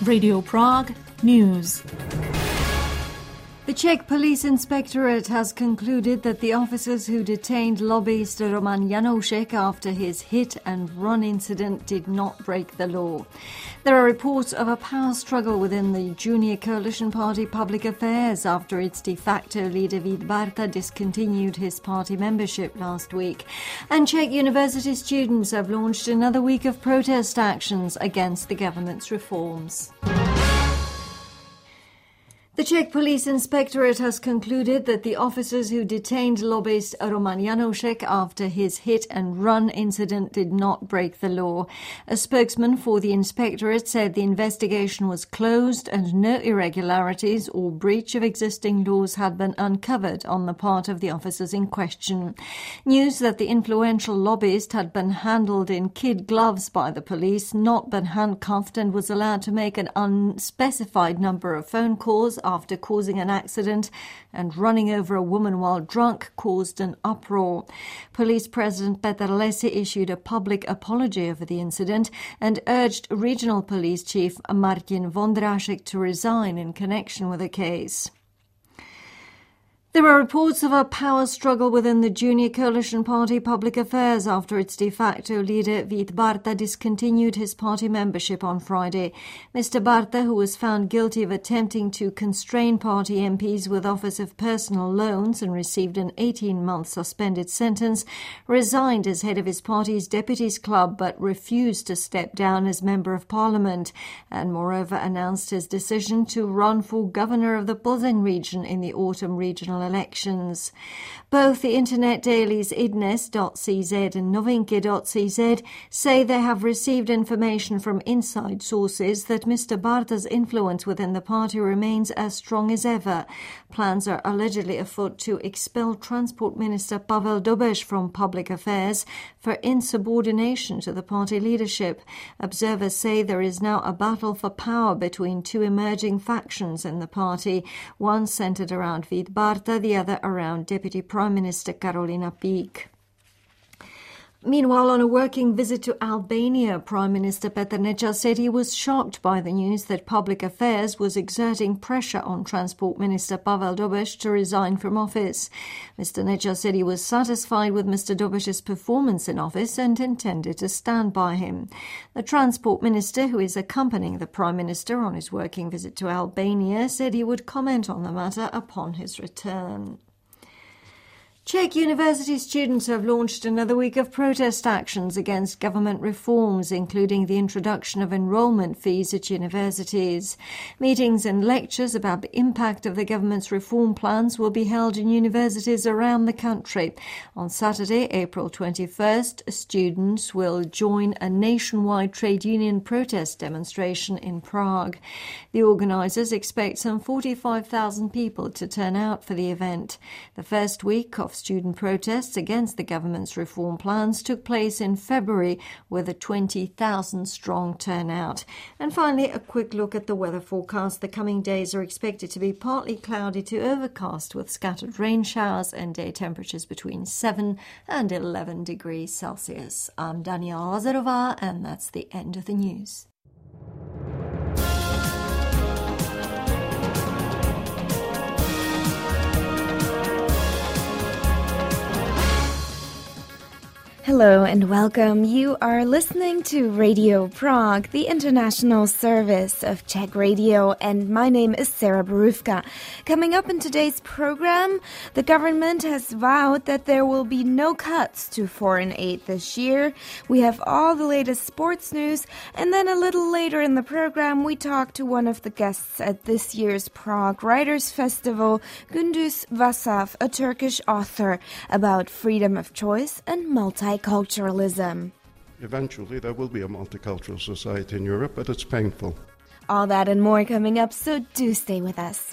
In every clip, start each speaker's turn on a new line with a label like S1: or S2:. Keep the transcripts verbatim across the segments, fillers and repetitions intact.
S1: Radio Prague News.
S2: The Czech Police Inspectorate has concluded that the officers who detained lobbyist Roman Janoušek after his hit-and-run incident did not break the law. There are reports of a power struggle within the junior coalition party Public Affairs after its de facto leader Vít Barta discontinued his party membership last week. And Czech university students have launched another week of protest actions against the government's reforms. The Czech Police Inspectorate has concluded that the officers who detained lobbyist Roman Janoušek after his hit-and-run incident did not break the law. A spokesman for the Inspectorate said the investigation was closed and no irregularities or breach of existing laws had been uncovered on the part of the officers in question. News that the influential lobbyist had been handled in kid gloves by the police, not been handcuffed, and was allowed to make an unspecified number of phone calls after causing an accident and running over a woman while drunk caused an uproar. Police President Petr Lesi issued a public apology over the incident and urged Regional Police Chief Martin Vondrašek to resign in connection with the case. There are reports of a power struggle within the junior coalition party Public Affairs after its de facto leader Vít Barta discontinued his party membership on Friday. Mister Barta, who was found guilty of attempting to constrain party M Ps with offers of personal loans and received an eighteen-month suspended sentence, resigned as head of his party's deputies club but refused to step down as member of parliament and moreover announced his decision to run for governor of the Plzeň region in the autumn regional elections. Both the internet dailies idnes dot c z and novinky dot c z say they have received information from inside sources that Mister Barta's influence within the party remains as strong as ever. Plans are allegedly afoot to expel Transport Minister Pavel Dobeš from Public Affairs for insubordination to the party leadership. Observers say there is now a battle for power between two emerging factions in the party, one centred around Vít Barta, the other around Deputy Prime Minister Karolina Pík. Meanwhile, on a working visit to Albania, Prime Minister Petar Neca said he was shocked by the news that Public Affairs was exerting pressure on Transport Minister Pavel Dobeš to resign from office. Mister Neca said he was satisfied with Mister Dobeš's performance in office and intended to stand by him. The Transport Minister, who is accompanying the Prime Minister on his working visit to Albania, said he would comment on the matter upon his return. Czech university students have launched another week of protest actions against government reforms, including the introduction of enrolment fees at universities. Meetings and lectures about the impact of the government's reform plans will be held in universities around the country. On Saturday, April twenty-first, students will join a nationwide trade union protest demonstration in Prague. The organisers expect some forty-five thousand people to turn out for the event. The first week of student protests against the government's reform plans took place in February with a twenty thousand strong turnout. And finally, a quick look at the weather forecast. The coming days are expected to be partly cloudy to overcast with scattered rain showers and day temperatures between seven and eleven degrees Celsius. I'm Daniela Lazarova, and that's the end of the news.
S3: Hello and welcome. You are listening to Radio Prague, the international service of Czech Radio, and my name is Sarah Borůvka. Coming up in today's program, the government has vowed that there will be no cuts to foreign aid this year. We have all the latest sports news, and then a little later in the program, we talk to one of the guests at this year's Prague Writers' Festival, Gündüz Vasav, a Turkish author, about freedom of choice and multi multiculturalism.
S4: Eventually, there will be a multicultural society in Europe, but it's painful.
S3: All that and more coming up, so do stay with us.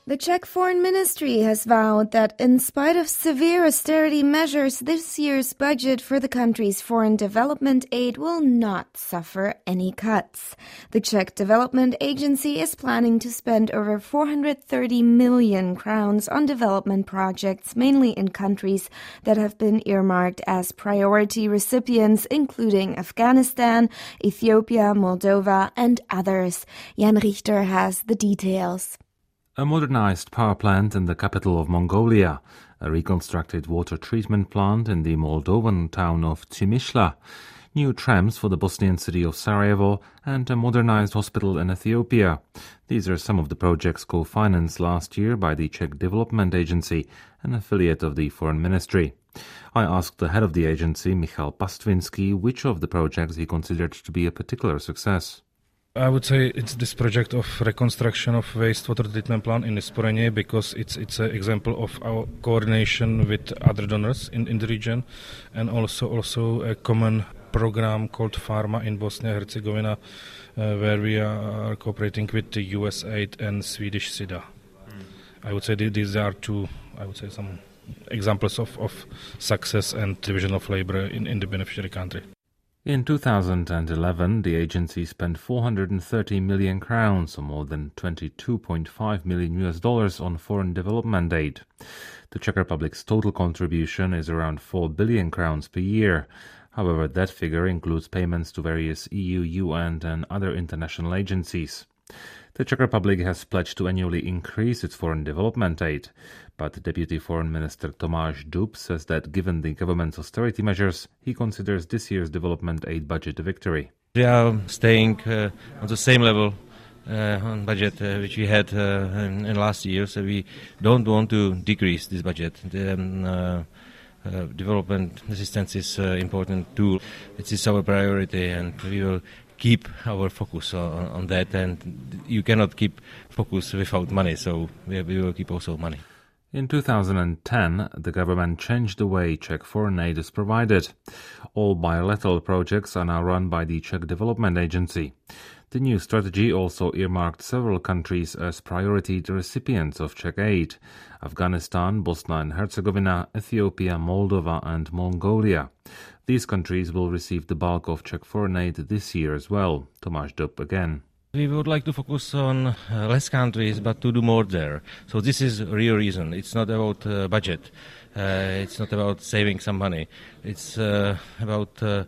S3: The Czech Foreign Ministry has vowed that in spite of severe austerity measures, this year's budget for the country's foreign development aid will not suffer any cuts. The Czech Development Agency is planning to spend over four hundred thirty million crowns on development projects, mainly in countries that have been earmarked as priority recipients, including Afghanistan, Ethiopia, Moldova, and others. Jan Richter has the details.
S5: A modernized power plant in the capital of Mongolia, a reconstructed water treatment plant in the Moldovan town of Timișoara, new trams for the Bosnian city of Sarajevo, and a modernized hospital in Ethiopia. These are some of the projects co-financed last year by the Czech Development Agency, an affiliate of the Foreign Ministry. I asked the head of the agency, Michal Pastvinsky, which of the projects he considered to be a particular success.
S6: I would say it's this project of reconstruction of wastewater treatment plant in Sporenje because it's it's an example of our coordination with other donors in, in the region, and also also a common program called Pharma in Bosnia and Herzegovina, uh, where we are cooperating with the U S A I D and Swedish SIDA. Mm. I would say these are two, I would say some examples of, of success and division of labor in, in the beneficiary country.
S5: In two thousand eleven, the agency spent four hundred thirty million crowns, or more than twenty-two point five million U S dollars, on foreign development aid. The Czech Republic's total contribution is around four billion crowns per year. However, that figure includes payments to various E U, U N, and other international agencies. The Czech Republic has pledged to annually increase its foreign development aid, but Deputy Foreign Minister Tomáš Dub says that given the government's austerity measures, he considers this year's development aid budget a victory.
S7: We are staying uh, on the same level uh, on budget uh, which we had uh, in, in last year, so we don't want to decrease this budget. The, um, uh, uh, development assistance is an uh, important tool. It is our priority, and we will keep our focus on, on that, and you cannot keep focus without money, so we, we will keep also money.
S5: In two thousand ten, the government changed the way Czech foreign aid is provided. All bilateral projects are now run by the Czech Development Agency. The new strategy also earmarked several countries as priority recipients of Czech aid: Afghanistan, Bosnia and Herzegovina, Ethiopia, Moldova and Mongolia. These countries will receive the bulk of Czech foreign aid this year as well. Tomáš Dub again.
S7: We would like to focus on uh, less countries, but to do more there. So this is a real reason. It's not about uh, budget. Uh, it's not about saving some money. It's uh, about uh,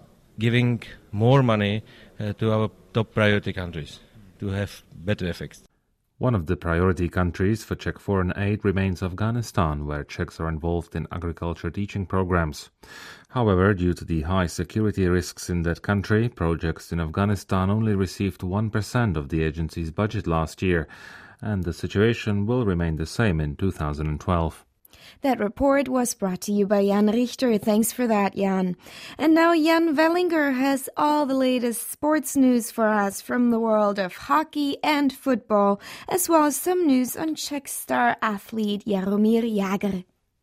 S7: giving more money uh, to our top priority countries to have better effects.
S5: One of the priority countries for Czech foreign aid remains Afghanistan, where Czechs are involved in agriculture teaching programs. However, due to the high security risks in that country, projects in Afghanistan only received one percent of the agency's budget last year, and the situation will remain the same in two thousand twelve.
S3: That report was brought to you by Jan Richter. Thanks for that, Jan. And now Jan Wellinger has all the latest sports news for us from the world of hockey and football, as well as some news on Czech star athlete Jaromír Jágr.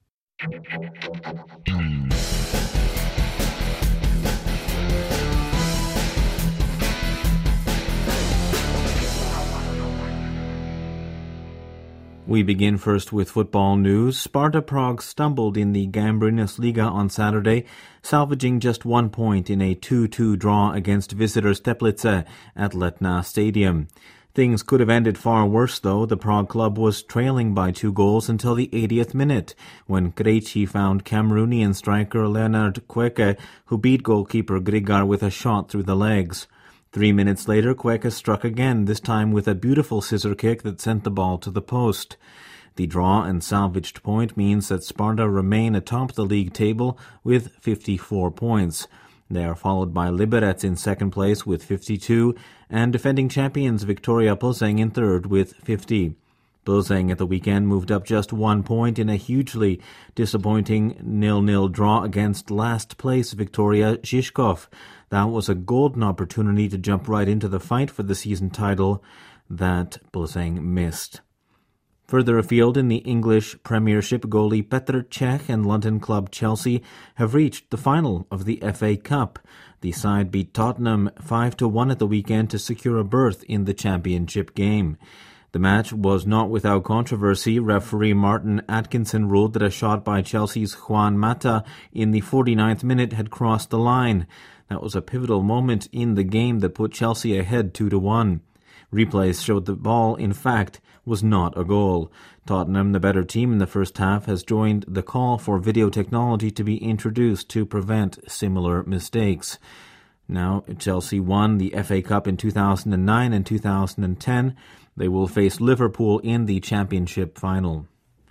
S8: We begin first with football news. Sparta Prague stumbled in the Gambrinus Liga on Saturday, salvaging just one point in a two two draw against visitors Teplice at Letná Stadium. Things could have ended far worse, though. The Prague club was trailing by two goals until the eightieth minute, when Krejci found Cameroonian striker Leonard Queke, who beat goalkeeper Grigar with a shot through the legs. Three minutes later, Queke struck again, this time with a beautiful scissor kick that sent the ball to the post. The draw and salvaged point means that Sparta remain atop the league table with fifty-four points. They are followed by Liberec in second place with fifty-two, and defending champions Viktoria Plzeň in third with fifty. Plzeň at the weekend moved up just one point in a hugely disappointing nil-nil draw against last-place Viktoria Žižkov. That was a golden opportunity to jump right into the fight for the season title that Plzeň missed. Further afield in the English Premiership, goalie Petr Cech and London club Chelsea have reached the final of the F A Cup. The side beat Tottenham five to one at the weekend to secure a berth in the championship game. The match was not without controversy. Referee Martin Atkinson ruled that a shot by Chelsea's Juan Mata in the forty-ninth minute had crossed the line. That was a pivotal moment in the game that put Chelsea ahead two to one. Replays showed the ball, in fact, was not a goal. Tottenham, the better team in the first half, has joined the call for video technology to be introduced to prevent similar mistakes. Now, Chelsea won the F A Cup in two thousand nine and two thousand ten. They will face Liverpool in the Championship final.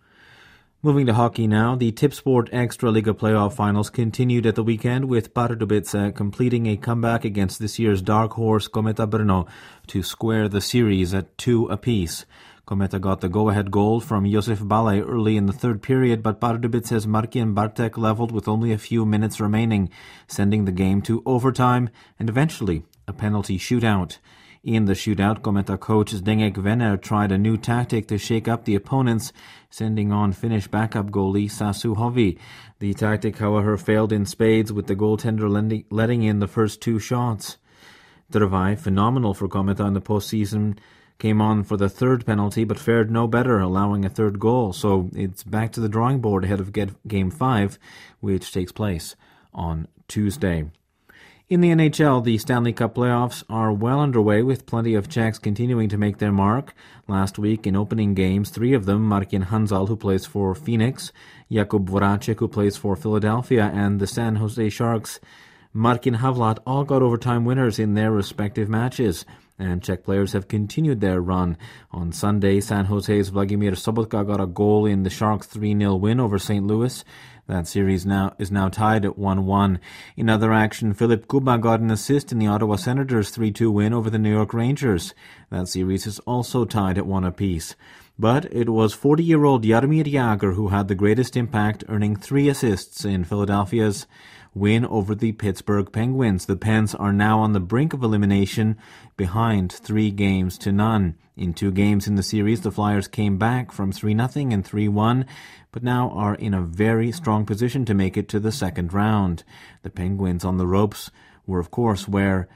S8: Moving to hockey now, the Tipsport Extraliga playoff finals continued at the weekend with Pardubice completing a comeback against this year's dark horse Kometa Brno to square the series at two apiece. Kometa got the go-ahead goal from Josef Balej early in the third period, but Pardubice's Marcin Bartek leveled with only a few minutes remaining, sending the game to overtime and eventually a penalty shootout. In the shootout, Kometa coach Zdeněk Vener tried a new tactic to shake up the opponents, sending on Finnish backup goalie Sasu Hovi. The tactic, however, failed in spades, with the goaltender letting in the first two shots. Tervai, phenomenal for Kometa in the postseason, came on for the third penalty but fared no better, allowing a third goal. So it's back to the drawing board ahead of Game five, which takes place on Tuesday. In the N H L, the Stanley Cup playoffs are well underway, with plenty of Czechs continuing to make their mark. Last week, in opening games, three of them, Martin Hanzal, who plays for Phoenix, Jakub Voracek, who plays for Philadelphia, and the San Jose Sharks' Martin Havlat, all got overtime winners in their respective matches. And Czech players have continued their run. On Sunday, San Jose's Vladimir Sobotka got a goal in the Sharks' three nil win over Saint Louis. That series now is now tied at one one. In other action, Filip Kuba got an assist in the Ottawa Senators' three two win over the New York Rangers. That series is also tied at one apiece. But it was forty-year-old Jaromír Jágr who had the greatest impact, earning three assists in Philadelphia's win over the Pittsburgh Penguins. The Pens are now on the brink of elimination, behind three games to none. In two games in the series, the Flyers came back from three nothing and three one, but now are in a very strong position to make it to the second round. The Penguins on the ropes were, of course, where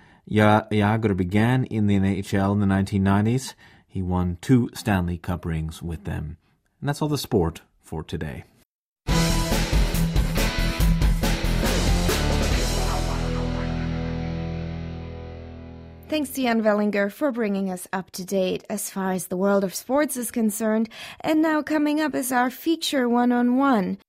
S8: Jágr began in the N H L in the nineteen nineties. He won two Stanley Cup rings with them. And that's all the sport for today.
S3: Thanks to Jan Wellinger for bringing us up to date as far as the world of sports is concerned. And now coming up is our feature one-on-one.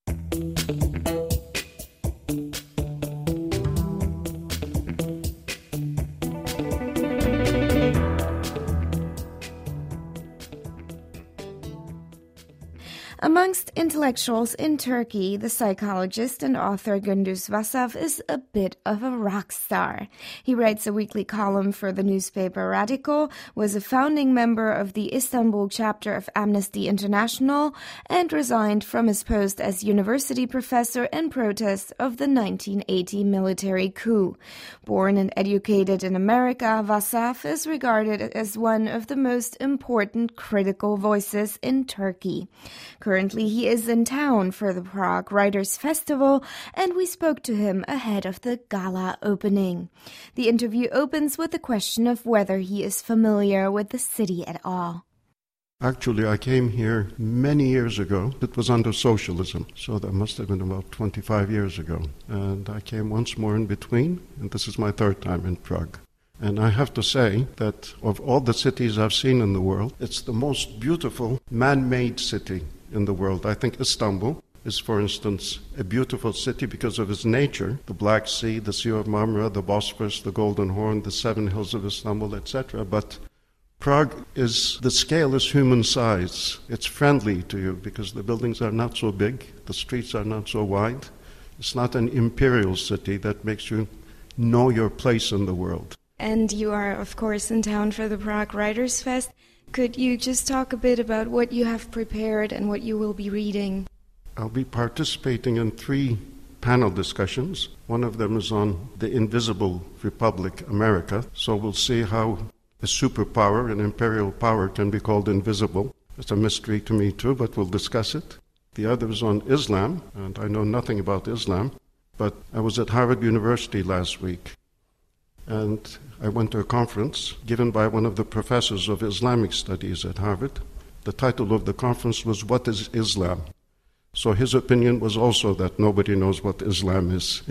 S3: Amongst intellectuals in Turkey, the psychologist and author Gündüz Vasav is a bit of a rock star. He writes a weekly column for the newspaper Radikal, was a founding member of the Istanbul chapter of Amnesty International, and resigned from his post as university professor in protest of the nineteen eighty military coup. Born and educated in America, Vasav is regarded as one of the most important critical voices in Turkey. Currently, he is in town for the Prague Writers' Festival, and we spoke to him ahead of the gala opening. The interview opens with the question of whether he is familiar with the city at all.
S4: Actually, I came here many years ago. It was under socialism, so that must have been about twenty-five years ago. And I came once more in between, and this is my third time in Prague. And I have to say that of all the cities I've seen in the world, it's the most beautiful man-made city in the world. I think Istanbul is, for instance, a beautiful city because of its nature. The Black Sea, the Sea of Marmara, the Bosphorus, the Golden Horn, the seven hills of Istanbul, et cetera. But Prague is, the scale is human size. It's friendly to you because the buildings are not so big, the streets are not so wide. It's not an imperial city that makes you know your place in the world.
S9: And you are, of course, in town for the Prague Writers' Fest. Could you just talk a bit about what you have prepared and what you will be reading?
S4: I'll be participating in three panel discussions. One of them is on the invisible republic, America. So we'll see how a superpower, an imperial power, can be called invisible. It's a mystery to me too, but we'll discuss it. The other is on Islam, and I know nothing about Islam, but I was at Harvard University last week. And I went to a conference given by one of the professors of Islamic studies at Harvard. The title of the conference was, "What is Islam?" So his opinion was also that nobody knows what Islam is.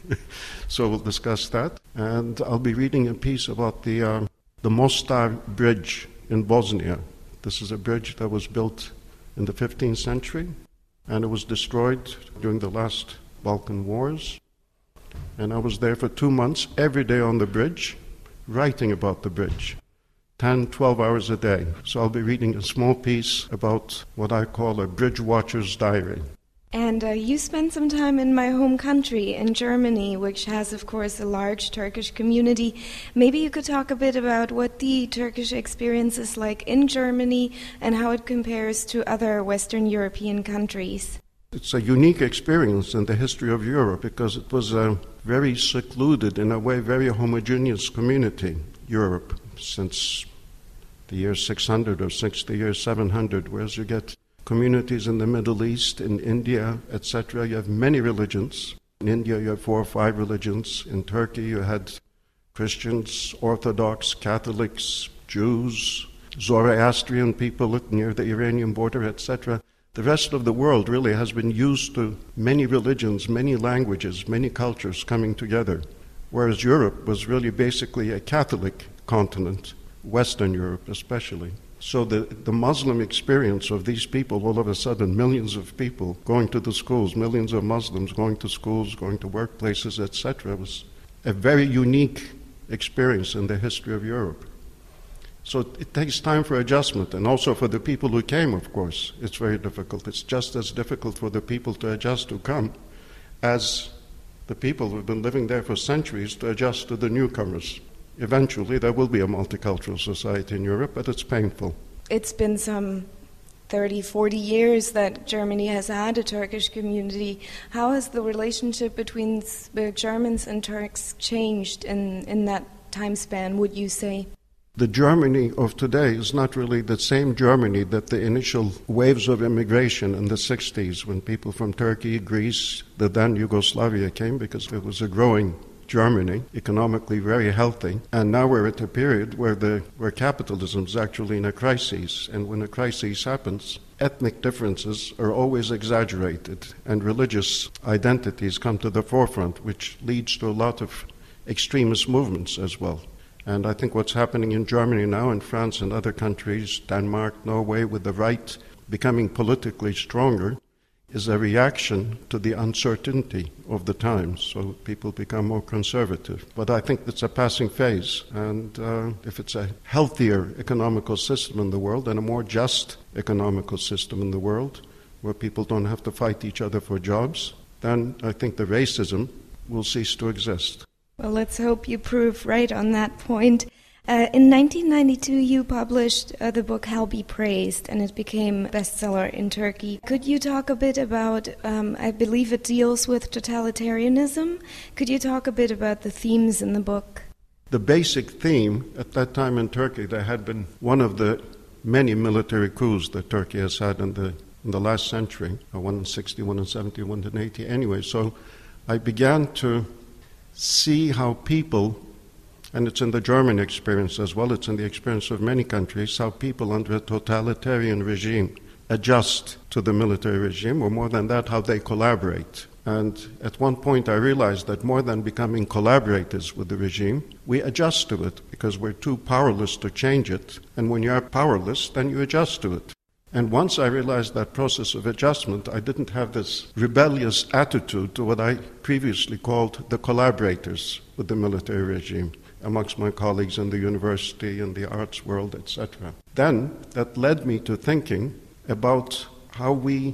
S4: So we'll discuss that. And I'll be reading a piece about the, uh, the Mostar Bridge in Bosnia. This is a bridge that was built in the fifteenth century, and it was destroyed during the last Balkan Wars. And I was there for two months, every day on the bridge, writing about the bridge, ten, twelve hours a day. So I'll be reading a small piece about what I call a bridge watcher's diary.
S9: And uh, you spent some time in my home country, in Germany, which has, of course, a large Turkish community. Maybe you could talk a bit about what the Turkish experience is like in Germany and how it compares to other Western European countries.
S4: It's a unique experience in the history of Europe because it was a very secluded, in a way, very homogeneous community, Europe, since the year six hundred or since the year seven hundred, whereas you get communities in the Middle East, in India, et cetera. You have many religions. In India, you have four or five religions. In Turkey, you had Christians, Orthodox, Catholics, Jews, Zoroastrian people near the Iranian border, et cetera. The rest of the world really has been used to many religions, many languages, many cultures coming together, whereas Europe was really basically a Catholic continent, Western Europe especially. So the, the Muslim experience of these people, all of a sudden, millions of people going to the schools, millions of Muslims going to schools, going to workplaces, et cetera, was a very unique experience in the history of Europe. So it takes time for adjustment, and also for the people who came, of course, it's very difficult. It's just as difficult for the people to adjust who come as the people who have been living there for centuries to adjust to the newcomers. Eventually, there will be a multicultural society in Europe, but it's painful.
S9: It's been some thirty, forty years that Germany has had a Turkish community. How has the relationship between the Germans and Turks changed in, in that time span, would you say?
S4: The Germany of today is not really the same Germany that the initial waves of immigration in the sixties, when people from Turkey, Greece, the then Yugoslavia came, because it was a growing Germany, economically very healthy, and now we're at a period where the where capitalism is actually in a crisis, and when a crisis happens, ethnic differences are always exaggerated, and religious identities come to the forefront, which leads to a lot of extremist movements as well. And I think what's happening in Germany now, in France and other countries, Denmark, Norway, with the right becoming politically stronger, is a reaction to the uncertainty of the times, so people become more conservative. But I think it's a passing phase, and uh, if it's a healthier economical system in the world and a more just economical system in the world, where people don't have to fight each other for jobs, then I think the racism will cease to exist.
S9: Well, let's hope you prove right on that point. Uh, in nineteen ninety-two, you published uh, the book Hell Be Praised, and it became a bestseller in Turkey. Could you talk a bit about, um, I believe it deals with totalitarianism. Could you talk a bit about the themes in the book?
S4: The basic theme at that time in Turkey, there had been one of the many military coups that Turkey has had in the in the last century, one in sixty, one in seventy, one in eighty. Anyway, so I began to see how people, and it's in the German experience as well, it's in the experience of many countries, how people under a totalitarian regime adjust to the military regime, or more than that, how they collaborate. And at one point I realized that more than becoming collaborators with the regime, we adjust to it because we're too powerless to change it. And when you are powerless, then you adjust to it. And once I realized that process of adjustment, I didn't have this rebellious attitude to what I previously called the collaborators with the military regime amongst my colleagues in the university and the arts world, et cetera. Then that led me to thinking about how we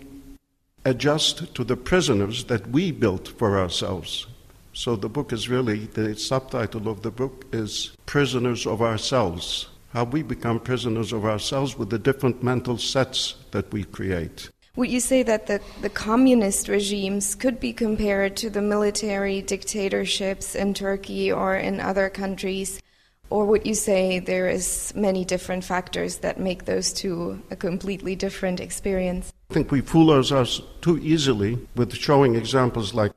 S4: adjust to the prisoners that we built for ourselves. So the book is really, the subtitle of the book is Prisoners of Ourselves. How we become prisoners of ourselves with the different mental sets that we create.
S9: Would you say that the, the communist regimes could be compared to the military dictatorships in Turkey or in other countries? Or would you say there is many different factors that make those two a completely different experience?
S4: I think we fool ourselves too easily with showing examples like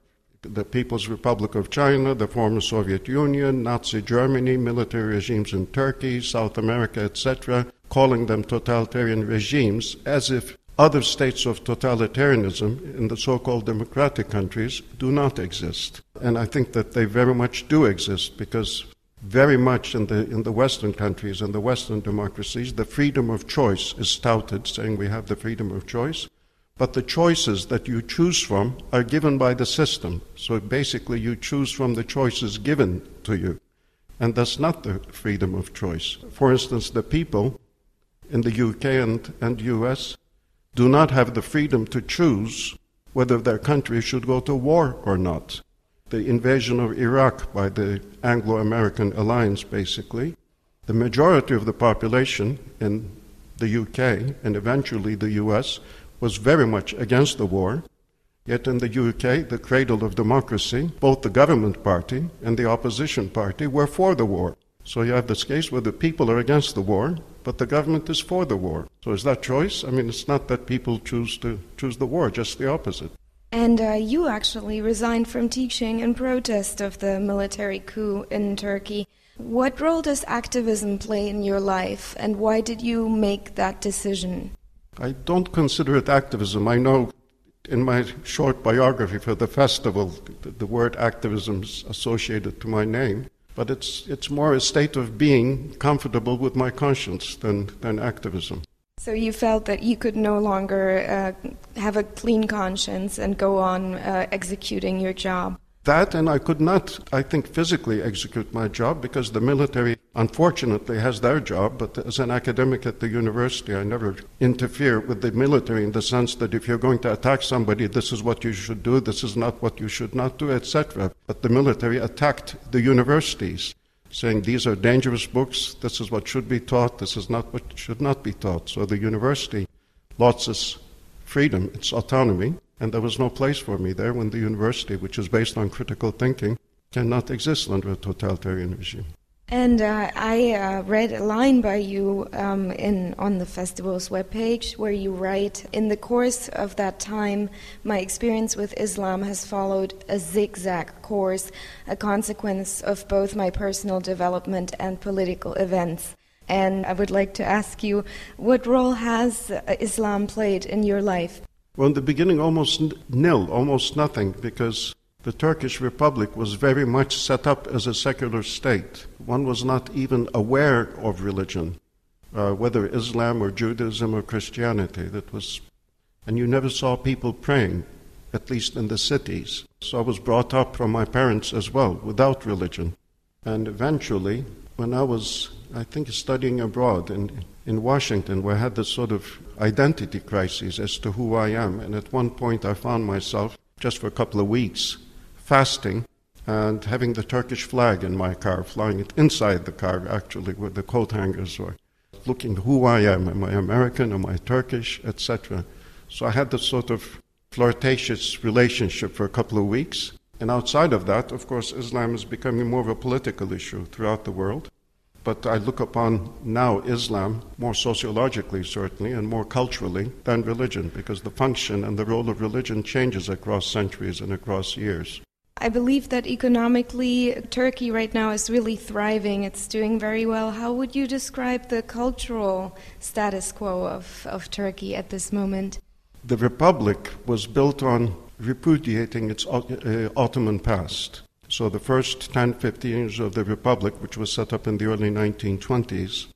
S4: the People's Republic of China, the former Soviet Union, Nazi Germany, military regimes in Turkey, South America, et cetera, calling them totalitarian regimes, as if other states of totalitarianism in the so-called democratic countries do not exist. And I think that they very much do exist, because very much in the in the Western countries and the Western democracies, the freedom of choice is touted, saying we have the freedom of choice. But the choices that you choose from are given by the system. So basically you choose from the choices given to you. And that's not the freedom of choice. For instance, the people in the U K and, and U S do not have the freedom to choose whether their country should go to war or not. The invasion of Iraq by the Anglo-American alliance, basically, the majority of the population in the U K and eventually the U S was very much against the war, yet in the U K, the cradle of democracy, both the government party and the opposition party were for the war. So you have this case where the people are against the war, but the government is for the war. So is that choice? I mean, it's not that people choose to choose the war, just the opposite.
S9: And uh, you actually resigned from teaching in protest of the military coup in Turkey. What role does activism play in your life, and why did you make that decision?
S4: I don't consider it activism. I know in my short biography for the festival, the, the word activism is associated to my name, but it's it's more a state of being comfortable with my conscience than, than activism.
S9: So you felt that you could no longer uh, have a clean conscience and go on uh, executing your job?
S4: That, and I could not, I think, physically execute my job because the military, unfortunately, has their job, but as an academic at the university, I never interfere with the military in the sense that if you're going to attack somebody, this is what you should do, this is not what you should not do, et cetera. But the military attacked the universities, saying these are dangerous books, this is what should be taught, this is not what should not be taught. So the university lost its freedom, its autonomy, and there was no place for me there when the university, which is based on critical thinking, cannot exist under a totalitarian regime.
S9: And uh, I uh, read a line by you um, in on the festival's webpage where you write, "In the course of that time, my experience with Islam has followed a zigzag course, a consequence of both my personal development and political events." And I would like to ask you, what role has Islam played in your life?
S4: Well, in the beginning, almost nil, almost nothing, because the Turkish Republic was very much set up as a secular state. One was not even aware of religion, uh, whether Islam or Judaism or Christianity. That was, and you never saw people praying, at least in the cities. So I was brought up from my parents as well, without religion. And eventually, when I was, I think, studying abroad in, in Washington, where I had this sort of identity crisis as to who I am, and at one point I found myself, just for a couple of weeks, fasting and having the Turkish flag in my car, flying it inside the car, actually, where the coat hangers were, looking who I am. Am I American? Am I Turkish? et cetera. So I had this sort of flirtatious relationship for a couple of weeks. And outside of that, of course, Islam is becoming more of a political issue throughout the world. But I look upon now Islam more sociologically, certainly, and more culturally than religion, because the function and the role of religion changes across centuries and across years.
S9: I believe that economically, Turkey right now is really thriving. It's doing very well. How would you describe the cultural status quo of, of Turkey at this moment?
S4: The Republic was built on repudiating its uh, Ottoman past. So the first ten, fifteen years of the Republic, which was set up in the early nineteen twenties,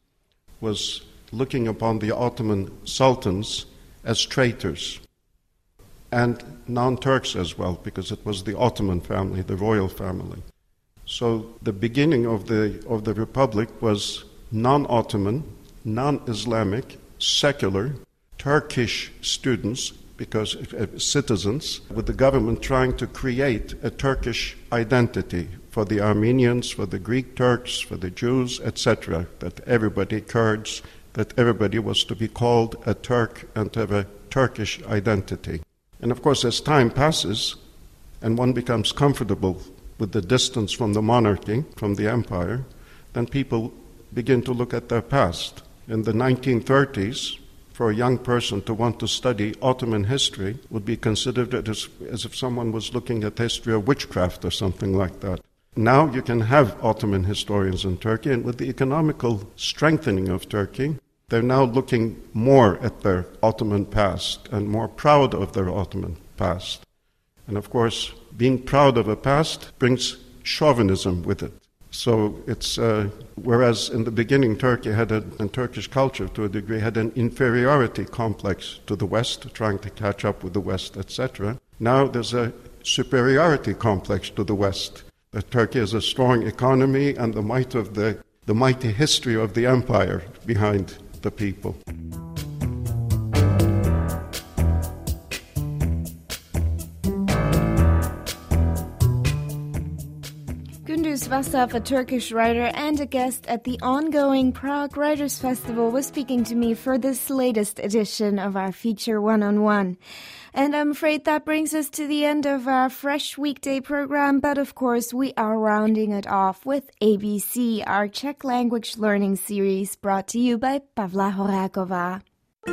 S4: was looking upon the Ottoman sultans as traitors, and non-Turks as well, because it was the Ottoman family, the royal family. So the beginning of the of the Republic was non-Ottoman, non-Islamic, secular, Turkish students, because uh, citizens, with the government trying to create a Turkish identity for the Armenians, for the Greek Turks, for the Jews, et cetera, that everybody, Kurds, that everybody was to be called a Turk and to have a Turkish identity. And of course, as time passes and one becomes comfortable with the distance from the monarchy, from the empire, then people begin to look at their past. In the nineteen thirties, for a young person to want to study Ottoman history would be considered as, as if someone was looking at the history of witchcraft or something like that. Now you can have Ottoman historians in Turkey, and with the economical strengthening of Turkey, they're now looking more at their Ottoman past and more proud of their Ottoman past. And of course, being proud of a past brings chauvinism with it. So it's, uh, whereas in the beginning Turkey had, a, and Turkish culture to a degree, had an inferiority complex to the West, trying to catch up with the West, et cetera. Now there's a superiority complex to the West, that Turkey has a strong economy and the might of the, the mighty history of the empire behind the people.
S3: Gündüz Vassaf, a Turkish writer and a guest at the ongoing Prague Writers Festival, was speaking to me for this latest edition of our feature one-on-one. And I'm afraid that brings us to the end of our fresh weekday program, but of course we are rounding it off with A B C, our Czech language learning series, brought to you by Pavla Horáková.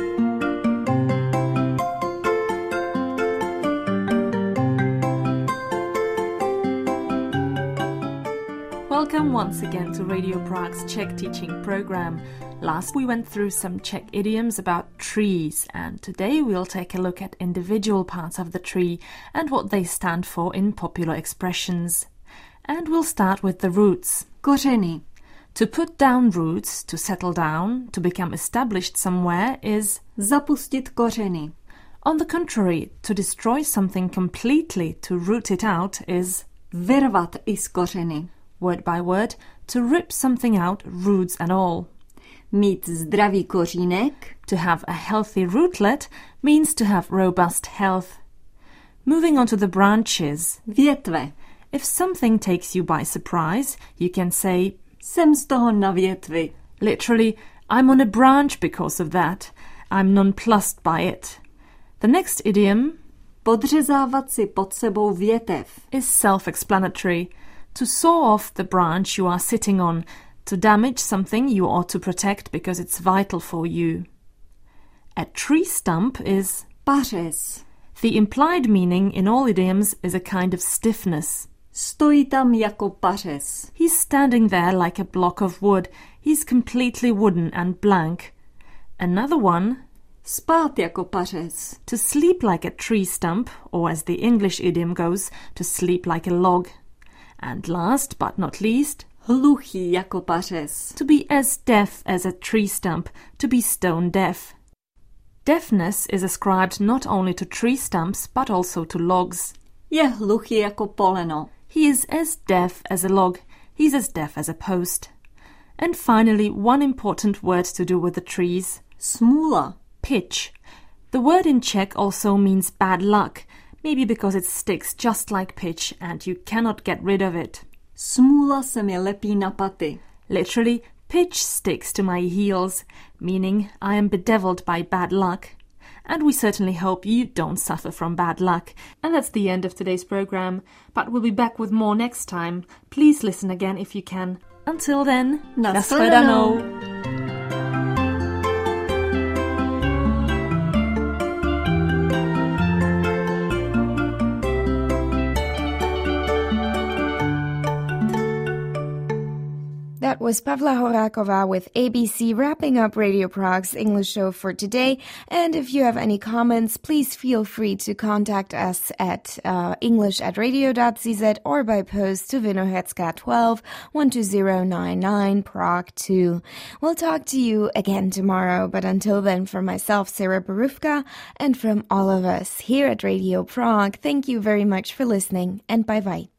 S1: Welcome once again to Radio Prague's Czech teaching program. Last we went through some Czech idioms about trees, and today we'll take a look at individual parts of the tree and what they stand for in popular expressions. And we'll start with the roots.
S2: Kořeny.
S1: To put down roots, to settle down, to become established somewhere is
S2: Zapustit kořeny.
S1: On the contrary, to destroy something completely, to root it out is
S2: Vyrvat i z kořeny.
S1: Word by word, to rip something out, roots and all.
S2: Mít zdravý kořínek.
S1: To have a healthy rootlet means to have robust health. Moving on to the branches.
S2: Větve.
S1: If something takes you by surprise, you can say
S2: Jsem z toho na větvi.
S1: Literally, I'm on a branch because of that. I'm nonplussed by it. The next idiom,
S2: podřezávat si pod sebou větev,
S1: is self-explanatory. To saw off the branch you are sitting on, to damage something you ought to protect because it's vital for you. A tree stump is
S2: pařez.
S1: The implied meaning in all idioms is a kind of stiffness.
S2: Stojí tam jako pařez.
S1: He's standing there like a block of wood. He's completely wooden and blank. Another one,
S2: spát jako pařez.
S1: To sleep like a tree stump, or as the English idiom goes, to sleep like a log. And last but not least,
S2: hluchý jako pařez.
S1: To be as deaf as a tree stump, to be stone deaf. Deafness is ascribed not only to tree stumps but also to logs.
S2: Je hluchý jako poleno.
S1: He is as deaf as a log. He's as deaf as a post. And finally, one important word to do with the trees.
S2: Smůla.
S1: Pitch. The word in Czech also means bad luck, maybe because it sticks just like pitch and you cannot get rid of it.
S2: Smůla se mi lepí na paty.
S1: Literally, pitch sticks to my heels, meaning I am bedeviled by bad luck. And we certainly hope you don't suffer from bad luck. And that's the end of today's program, but we'll be back with more next time. Please listen again if you can. Until then,
S2: nashledanou.
S3: That was Pavla Horáková with A B C wrapping up Radio Prague's English show for today. And if you have any comments, please feel free to contact us at uh, english at radio dot c z or by post to Vinohradská twelve, one two zero nine nine, Prague two. We'll talk to you again tomorrow, but until then, from myself, Sarah Borufka, and from all of us here at Radio Prague, thank you very much for listening, and bye-bye.